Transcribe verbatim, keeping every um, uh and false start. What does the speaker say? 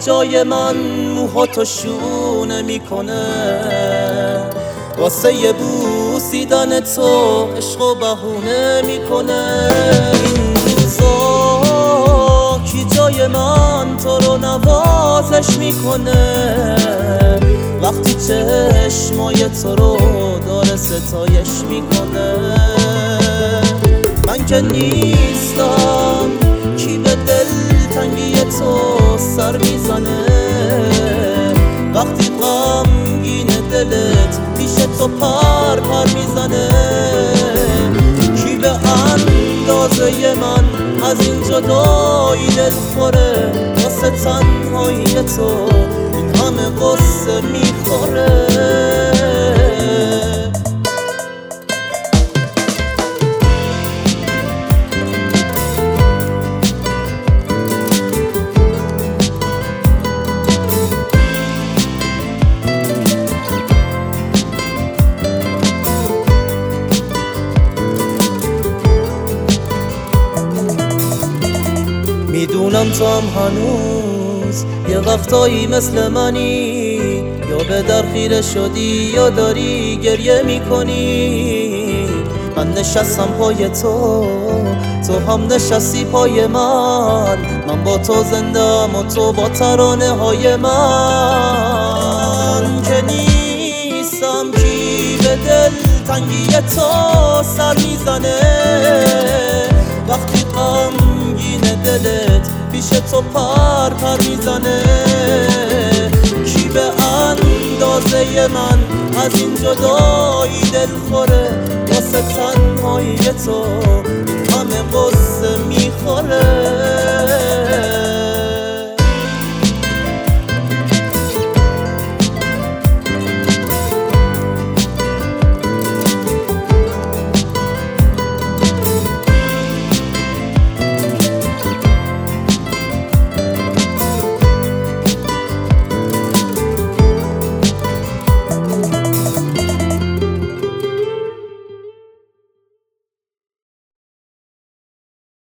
جای من موهاتو شونه میکنه، واسه یه بوسیدن تو عشق و بهونه میکنه. این روزا کی جای من تو رو نوازش میکنه، وقتی چشمای تو رو داره ستایش میکنه. من که نیستم کی به دل تنگی تو سر میزنه، وقتی غمگین دلت پیش تو پر پر میزنه. کی به اندازه من از این جدایی دل خوره، واسه تنهایی تو این همه قصه میخوره. میدونم تو هم هنوز یه وقتایی مثل منی، یا به در خیره شدی یا داری گریه میکنی. من نشستم پای تو، تو هم نشستی پای من، من با تو زندم و تو با ترانه های من. که نیستم کی به دل تنگی تو سر میزنه، وقتی غمگین دلت پیش تو پر پر میزنه. کی به اندازه من از این جدایی دل خوره، واسه تنهایی تو همه قصه